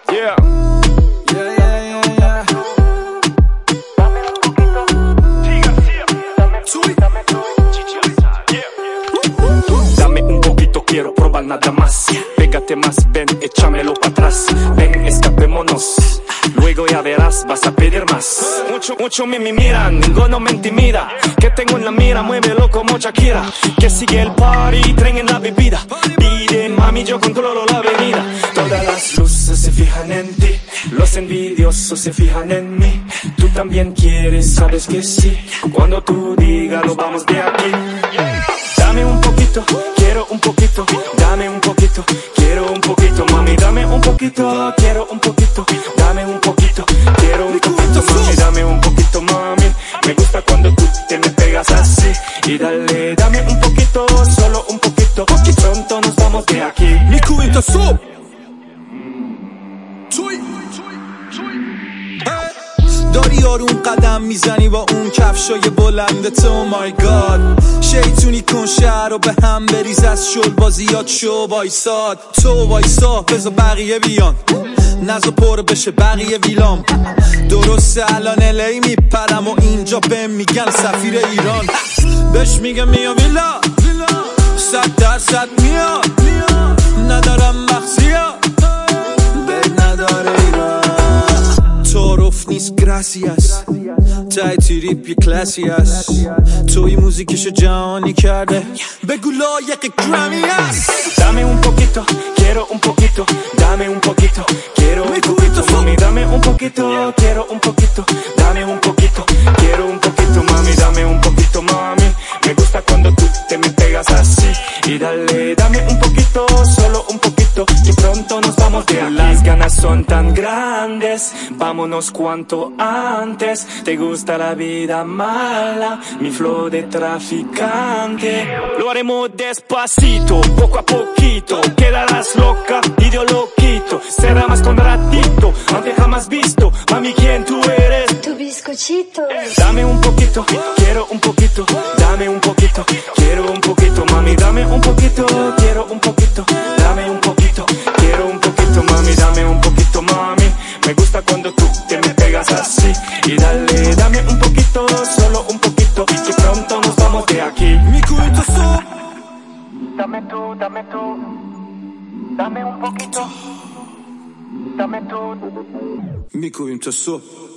Yeah. Dame un poquito, quiero probar nada más. Pégate más, ven, échamelo para atrás. Ven, escapémonos. Luego ya verás, vas a pedir más. Mucho me miran, ninguno me intimida. Que tengo en la mira, muévelo como Shakira. Que sigue el party, tren en la bebida. Pide, mami, yo controlo la avenida. Todas las luces se fijan en ti. Los envidiosos se fijan en mí. Tú también quieres, sabes que sí. Cuando tú digas, lo vamos de aquí. Dame un poquito, quiero un poquito. Dame un poquito, quiero un poquito. Mami, dame un poquito, quiero un poquito. Dame un poquito, quiero un poquito. Mami, dame un poquito, mami. Me gusta cuando tú te me pegas así. Y dale, dame un poquito, solo un poquito. Y pronto nos vamos de aquí. Miku inte så. داری آروم قدم میزنی با اون کفشای بلندت. oh my god شیطونی کن شهر رو به هم بریز. از شل بازیات شو وایساد. تو وایسا بذار بقیه بیان. نزا پر بشه بقیه ویلام. درسته الان الی میپرم و اینجا بهم میگن سفیر ایران. بهش میگم میام ویلا 100% میاد. ندارم مخزیا بد نداره ایران. تعارف نیست gracias تای تریپ یه کلاسی هست. توی موزیکشو جهانی کرده. بگو لایق گرامی هست. Dame un poquito, quiero un poquito. Dame un poquito, quiero un poquito. Mami, dame un poquito, quiero un poquito. Dame un poquito, quiero un poquito. Mami, dame un poquito, mami. Me gusta cuando tú te me pegas así. Y dale, dame un poquito, solo un poquito. Que pronto nos vamos de aquí. Las ganas son tan grandes, vámonos cuanto antes. Te gusta la vida mala, mi flow de traficante. Lo haremos despacito, poco a poquito. Quedarás loca y yo lo quito. Será más con ratito, aunque jamás visto. Mami, ¿quién tú eres? Tu bizcochito. Dame un poquito, quiero un poquito. Dame un poquito, quiero un poquito. Mami, dame un poquito, quiero un poquito. Dame un poquito, quiero un poquito. Mami, dame un poquito, mami. Me gusta cuando tú te me pegas así. Y dale, dame un poquito, solo un poquito. Que pronto nos vamos de aquí. Miku inte så. Dame tú, dame tú. Dame un poquito. Dame tú. Miku inte så.